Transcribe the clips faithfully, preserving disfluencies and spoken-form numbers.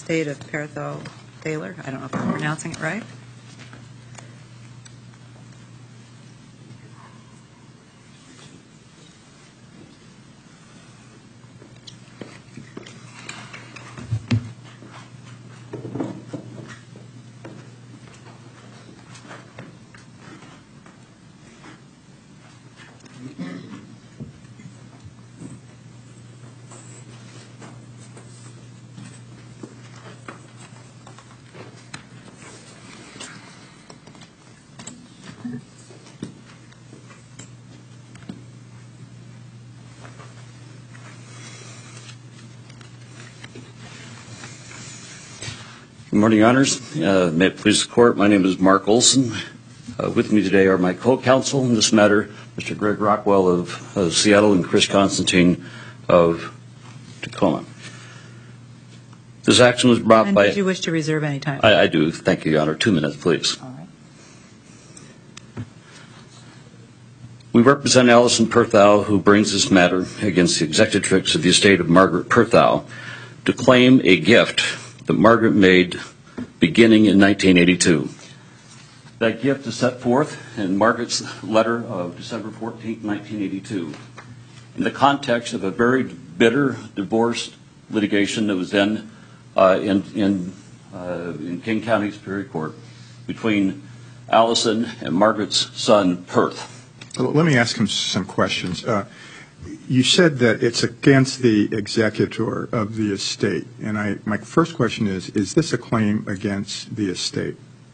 estate of Perthel Thaler. I don't know if I'm pronouncing it right. Good morning, Your Honors. Uh, may it please the Court, my name is Mark Olson. Uh, with me today are my co-counsel in this matter, Mister Greg Rockwell of, of Seattle and Chris Constantine of Tacoma. This action was brought and by... did you wish to reserve any time? I, I do. Thank you, Your Honor. Two minutes, please. All right. We represent Allison Perthau, who brings this matter against the executrix of the estate of Margaret Perthau to claim a gift that Margaret made beginning in nineteen eighty-two. That gift is set forth in Margaret's letter of December fourteenth, nineteen eighty-two, in the context of a very bitter divorce litigation that was then uh, in, in, uh, in King County Superior Court between Allison and Margaret's son, Perth. Let me ask him some questions. Uh, You said that it's against the executor of the estate, and I, my first question is, is this a claim against the estate?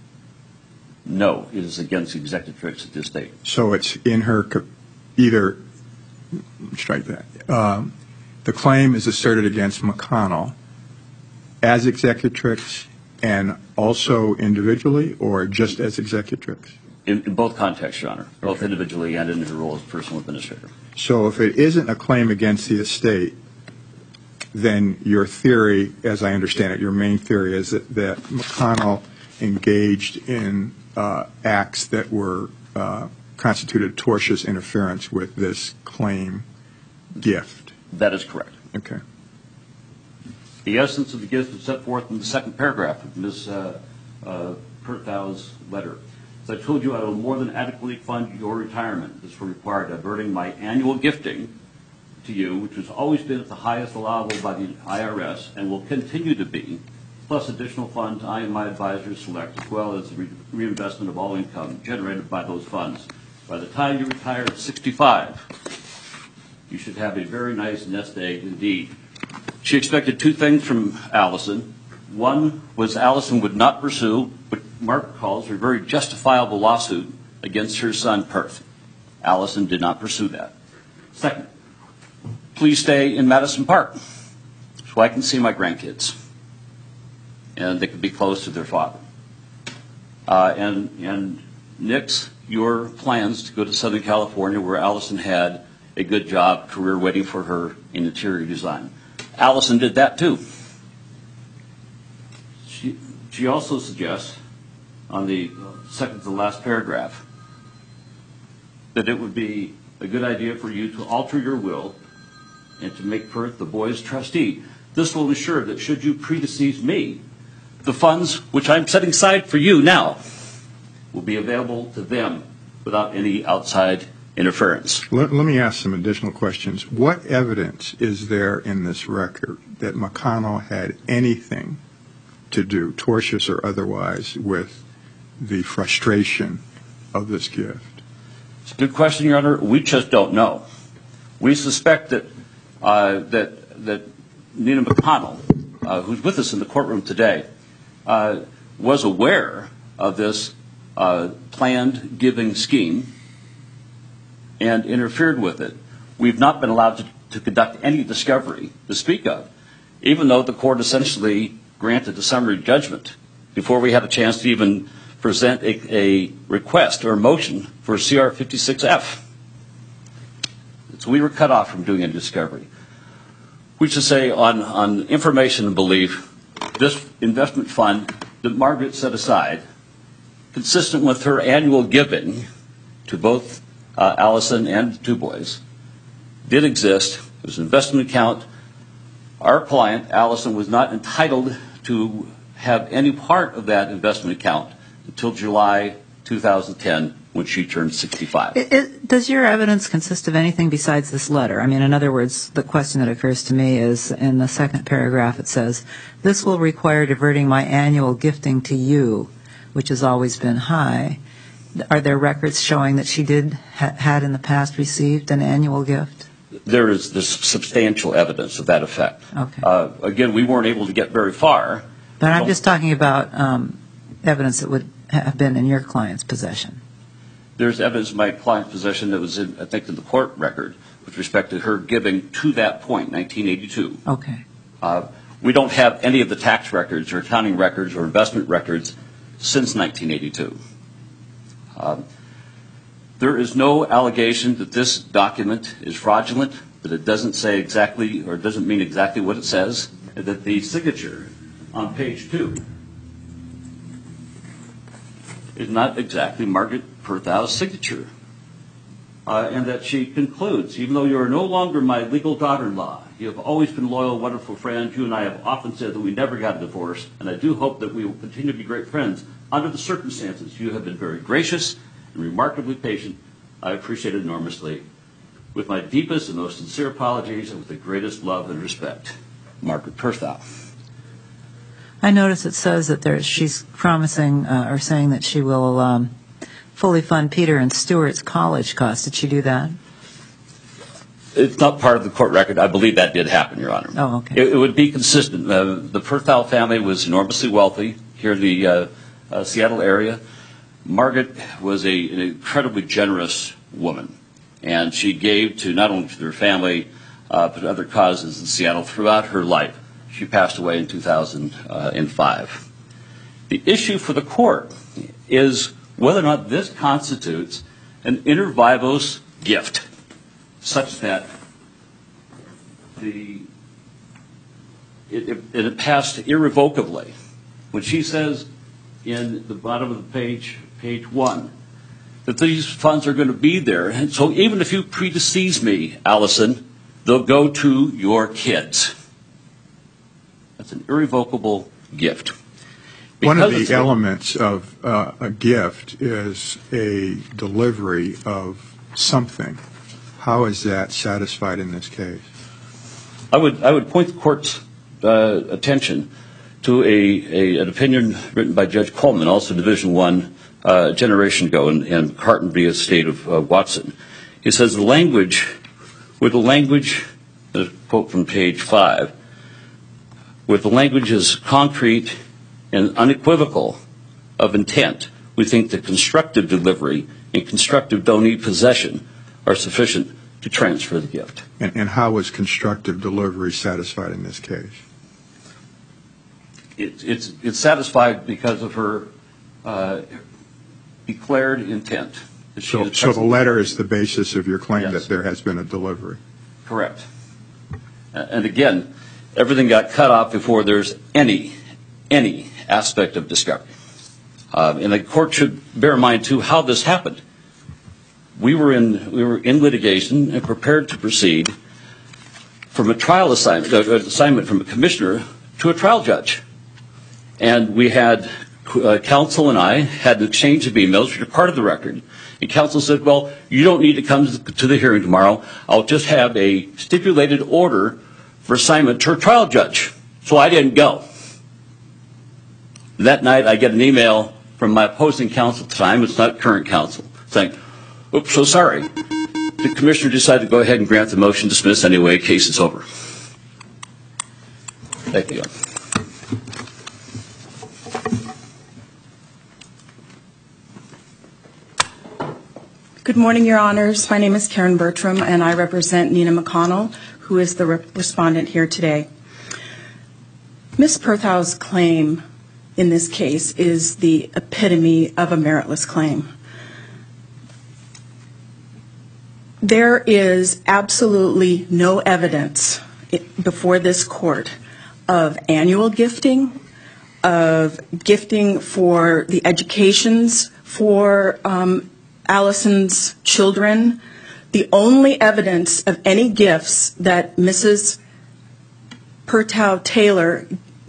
No, it is against the executrix of the estate. So it's in her, either, strike that, um, the claim is asserted against McConnell as executrix and also individually, or just as executrix? In, in both contexts, Your Honor, both Okay. individually and in her role as personal administrator. So if it isn't a claim against the estate, then your theory, as I understand it, your main theory is that, that McConnell engaged in uh, acts that were uh, constituted tortious interference with this claim gift. That is correct. Okay. The essence of the gift is set forth in the second paragraph of Miz Uh, uh, Perthau's letter. As I told you, I will more than adequately fund your retirement. This will require diverting my annual gifting to you, which has always been at the highest allowable by the I R S and will continue to be, plus additional funds I and my advisors select, as well as the re reinvestment of all income generated by those funds. By the time you retire at sixty-five, you should have a very nice nest egg indeed. She expected two things from Allison. One was Allison would not pursue what Mark calls her very justifiable lawsuit against her son, Perth. Allison did not pursue that. Second, please stay in Madison Park so I can see my grandkids and they can be close to their father. Uh, and, and nix your plans to go to Southern California, where Allison had a good job, career waiting for her in interior design. Allison did that too. She, she also suggests, on the second to the last paragraph, that it would be a good idea for you to alter your will and to make Perth the boy's trustee. This will ensure that should you predecease me, the funds which I'm setting aside for you now will be available to them without any outside interference. Let, let me ask some additional questions. What evidence is there in this record that McConnell had anything to do, tortious or otherwise, with the frustration of this gift? It's a good question, Your Honor. We just don't know. We suspect that uh, that that Nina McConnell, uh, who's with us in the courtroom today, uh, was aware of this uh, planned giving scheme and interfered with it. We've not been allowed to, to conduct any discovery to speak of, even though the court essentially granted a summary judgment before we had a chance to even present a, a request or a motion for C R fifty-six F. So we were cut off from doing any discovery. We should say on, on information and belief, this investment fund that Margaret set aside, consistent with her annual giving to both uh, Allison and the two boys, did exist. It was an investment account. Our client, Allison, was not entitled to have any part of that investment account until July two thousand ten, when she turned sixty-five. It, it, does your evidence consist of anything besides this letter? I mean, in other words, the question that occurs to me is, in the second paragraph it says, this will require diverting my annual gifting to you, which has always been high. Are there records showing that she did, ha- had in the past received an annual gift? There is this substantial evidence of that effect. Okay. Uh, again, we weren't able to get very far. But I'm So- just talking about um, evidence that would have been in your client's possession. There's evidence in my client's possession that was, in, I think, in the court record with respect to her giving to that point, nineteen eighty-two. Okay. Uh, we don't have any of the tax records or accounting records or investment records since nineteen eighty-two. Um, there is no allegation that this document is fraudulent, that it doesn't say exactly or doesn't mean exactly what it says, and that the signature on page two is not exactly Margaret Perthau's signature. Uh, and that she concludes, even though you are no longer my legal daughter-in-law, you have always been loyal, wonderful friends. You and I have often said that we never got a divorce, and I do hope that we will continue to be great friends under the circumstances. You have been very gracious and remarkably patient. I appreciate it enormously. With my deepest and most sincere apologies, and with the greatest love and respect, Margaret Perthau. I notice it says that there, she's promising uh, or saying that she will um, fully fund Peter and Stuart's college costs. Did she do that? It's not part of the court record. I believe that did happen, Your Honor. Oh, okay. It, it would be consistent. Uh, the Perthau family was enormously wealthy here in the uh, uh, Seattle area. Margaret was a, an incredibly generous woman, and she gave to not only to their family, uh, but other causes in Seattle throughout her life. She passed away in two thousand five. The issue for the court is whether or not this constitutes an inter vivos gift, such that the it, it, it passed irrevocably. When she says in the bottom of the page, page one, that these funds are going to be there, and so even if you predecease me, Allison, they'll go to your kids. That's an irrevocable gift. One of Because the it's- elements of uh, a gift is a delivery of something. How is that satisfied in this case? I would I would point the court's uh, attention to a, a an opinion written by Judge Coleman, also Division One, uh, a generation ago, in, in Carton v. Estate of uh, Watson. He says the language, with the language, a quote from page five, with the language is concrete and unequivocal of intent, we think that constructive delivery and constructive donee possession are sufficient to transfer the gift. And, and how was constructive delivery satisfied in this case? It, it's, it's satisfied because of her uh, declared intent. that she So, is so the present. letter is the basis of your claim Yes. that there has been a delivery. Correct. Uh, And again, everything got cut off before there's any, any aspect of discovery. Um, and the court should bear in mind, too, how this happened. We were in, we were in litigation and prepared to proceed from a trial assignment, uh, assignment from a commissioner to a trial judge. And we had, uh, counsel and I had an exchange of emails, which are part of the record. And counsel said, well, you don't need to come to the hearing tomorrow. I'll just have a stipulated order for assignment to a trial judge. So I didn't go. That night I get an email from my opposing counsel at the time, it's not current counsel, saying, oops, so sorry. The commissioner decided to go ahead and grant the motion to dismiss anyway, case is over. Thank you. Good morning, Your Honors. My name is Karen Bertram, and I represent Nina McConnell, who is the re- respondent here today. Miz Perthau's claim in this case is the epitome of a meritless claim. There is absolutely no evidence before this court of annual gifting, of gifting for the educations for um, Allison's children. The only evidence of any gifts that Missus Perthau Taylor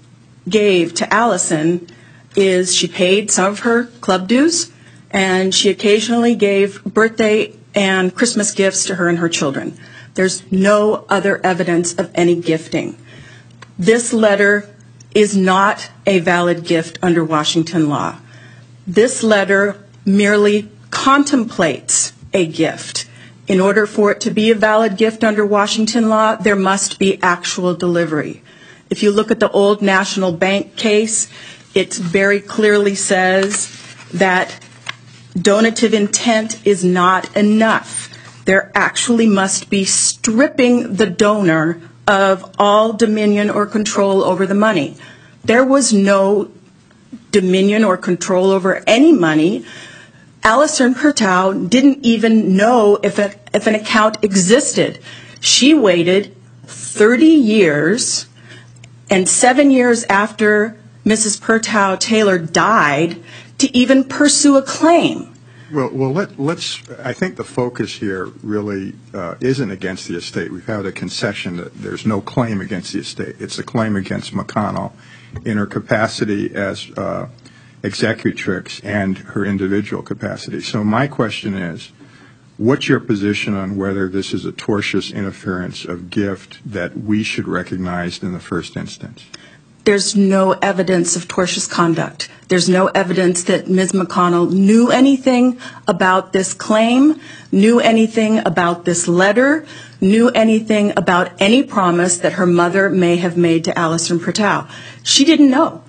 gave to Allison is she paid some of her club dues, and she occasionally gave birthday and Christmas gifts to her and her children. There's no other evidence of any gifting. This letter is not a valid gift under Washington law. This letter merely contemplates a gift. In order for it to be a valid gift under Washington law, there must be actual delivery. If you look at the old National Bank case, it very clearly says that donative intent is not enough. There actually must be stripping the donor of all dominion or control over the money. There was no dominion or control over any money. Allison Pertow didn't even know if, a, if an account existed. She waited thirty years, and seven years after Missus Pertow Taylor died, to even pursue a claim. Well, well, let, let's. I think the focus here really uh, isn't against the estate. We've had a concession that there's no claim against the estate. It's a claim against McConnell in her capacity as uh, executrix and her individual capacity. So my question is, what's your position on whether this is a tortious interference of gift that we should recognize in the first instance? There's no evidence of tortious conduct. There's no evidence that Miz McConnell knew anything about this claim, knew anything about this letter, knew anything about any promise that her mother may have made to Allison Pertow. She didn't know.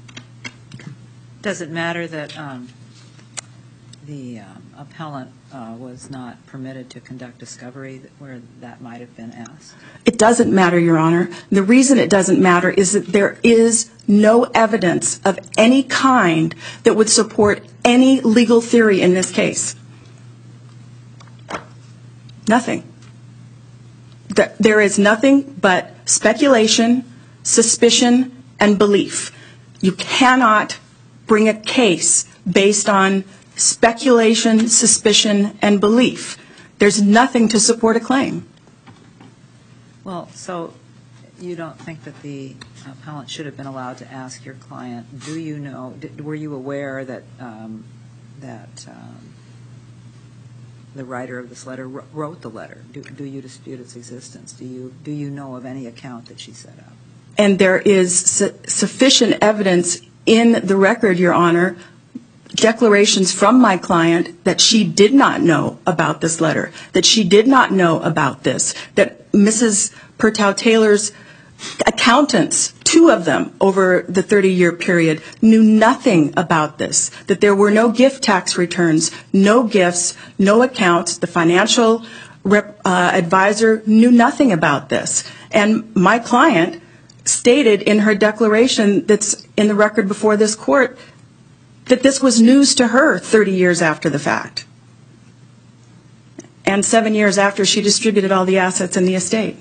Does it matter that um, the um, appellant uh, was not permitted to conduct discovery where that might have been asked? It doesn't matter, Your Honor. The reason it doesn't matter is that there is no evidence of any kind that would support any legal theory in this case. Nothing. There is nothing but speculation, suspicion, and belief. You cannot bring a case based on speculation, suspicion, and belief. There's nothing to support a claim. Well, so you don't think that the appellant should have been allowed to ask your client, do you know, did, were you aware that um, that um, the writer of this letter wrote the letter? Do, do you dispute its existence? Do you, do you know of any account that she set up? And there is su- sufficient evidence in the record, Your Honor, declarations from my client that she did not know about this letter, that she did not know about this, that Missus Pertow Taylor's accountants, two of them over the thirty-year period, knew nothing about this, that there were no gift tax returns, no gifts, no accounts. The financial rep, uh, advisor knew nothing about this. And my client stated in her declaration that's in the record before this court that this was news to her thirty years after the fact, and seven years after she distributed all the assets in the estate.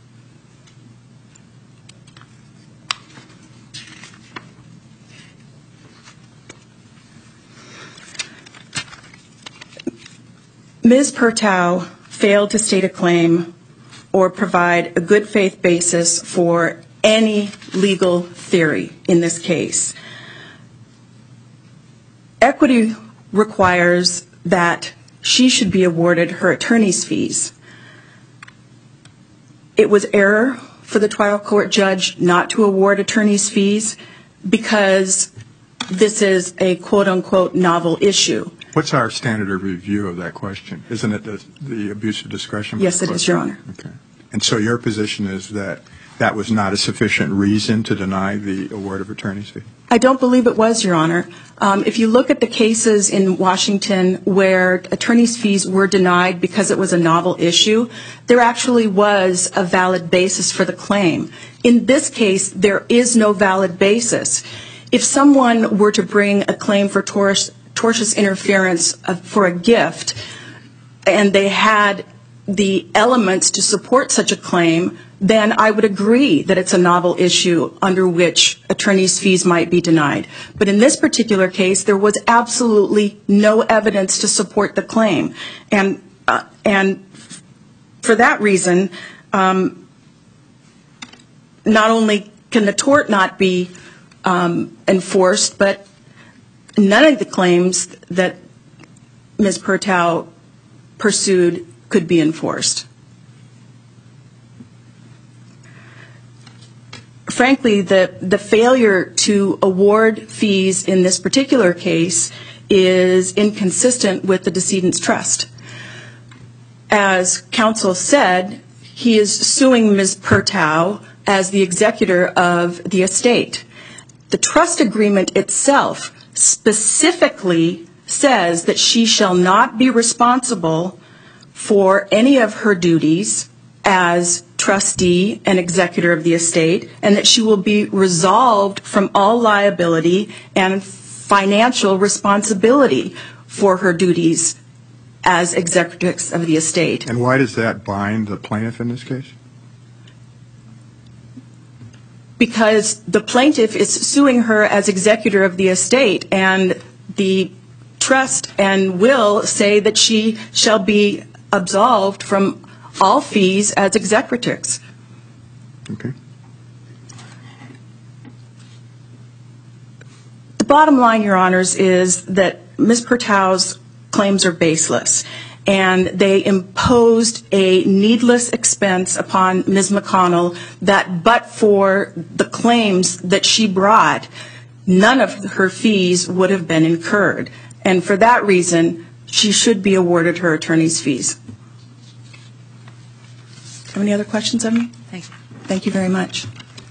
Miz Pertow failed to state a claim or provide a good faith basis for any legal theory in this case. Equity requires that she should be awarded her attorney's fees. It was error for the trial court judge not to award attorney's fees because this is a quote-unquote novel issue. What's our standard of review of that question? Isn't it the, the abuse of discretion? Yes, it is, Your Honor. Okay. And so your position is that that was not a sufficient reason to deny the award of attorney's fee? I don't believe it was, Your Honor. Um, if you look at the cases in Washington where attorney's fees were denied because it was a novel issue, there actually was a valid basis for the claim. In this case, there is no valid basis. If someone were to bring a claim for tortious, tortious interference of, for a gift, and they had the elements to support such a claim, then I would agree that it's a novel issue under which attorney's fees might be denied. But in this particular case, there was absolutely no evidence to support the claim. And, uh, and for that reason, um, not only can the tort not be um, enforced, but none of the claims that Miz Pertow pursued could be enforced. Frankly, the, the failure to award fees in this particular case is inconsistent with the decedent's trust. As counsel said, he is suing Miz Pertow as the executor of the estate. The trust agreement itself specifically says that she shall not be responsible for any of her duties as trustee and executor of the estate, and that she will be resolved from all liability and financial responsibility for her duties as executrix of the estate. And why does that bind the plaintiff in this case? Because the plaintiff is suing her as executor of the estate, and the trust and will say that she shall be absolved from all fees as executrix. Okay. The bottom line, Your Honors, is that Miz Pertow's claims are baseless, and they imposed a needless expense upon Miz McConnell that but for the claims that she brought, none of her fees would have been incurred. And for that reason, she should be awarded her attorney's fees. Have any other questions of me? Thank you. Thank you very much.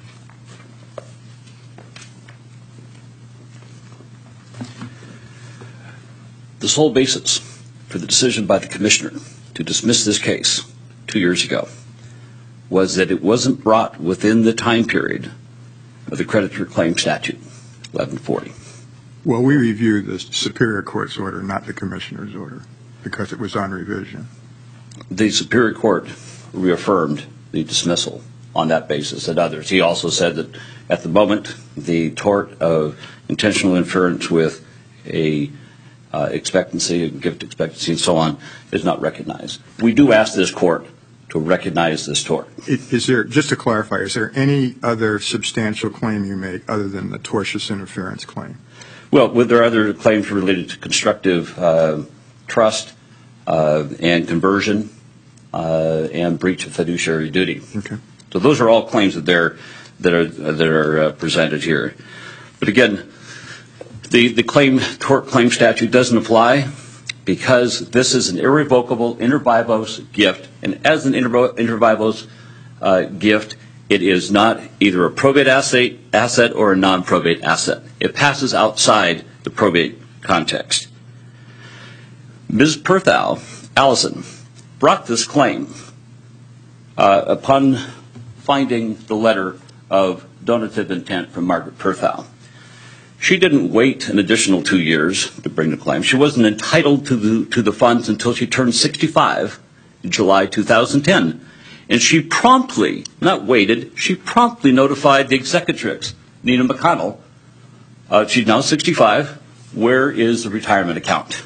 The sole basis for the decision by the commissioner to dismiss this case two years ago was that it wasn't brought within the time period of the creditor claim statute, eleven forty. Well, we reviewed the Superior Court's order, not the commissioner's order, because it was on revision. The Superior Court reaffirmed the dismissal on that basis and others. He also said that at the moment, the tort of intentional interference with a uh, expectancy, a gift expectancy, and so on, is not recognized. We do ask this court to recognize this tort. Is there, just to clarify, is there any other substantial claim you make other than the tortious interference claim? Well, there are other claims related to constructive uh, trust uh, and conversion uh, and breach of fiduciary duty. Okay. So those are all claims that they're that are that are uh, presented here. But again, the the claim tort claim statute doesn't apply because this is an irrevocable inter vivos gift, and as an inter, inter vivos uh, gift, it is not either a probate asset asset or a non-probate asset. It passes outside the probate context. Miz Perthow, Allison, brought this claim uh, upon finding the letter of donative intent from Margaret Perthow. She didn't wait an additional two years to bring the claim. She wasn't entitled to the, to the funds until she turned sixty-five in July two thousand ten. And she promptly, not waited, she promptly notified the executrix, Nina McConnell. Uh, she's now sixty-five. Where is the retirement account?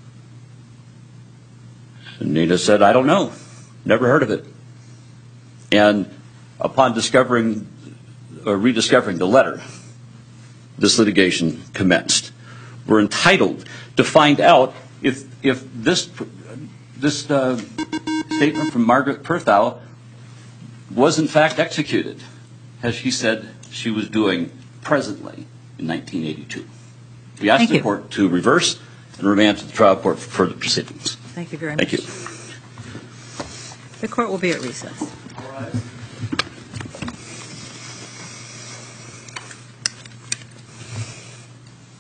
And Nina said, I don't know. Never heard of it. And upon discovering or rediscovering the letter, this litigation commenced. We're entitled to find out if if this this uh, statement from Margaret Perthow was in fact executed, as she said she was doing presently in nineteen eighty-two. We ask Thank the you. court to reverse and remand to the trial court for further proceedings. Thank you very Thank much. you. The court will be at recess.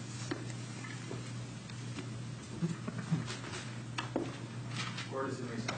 Court is in recess.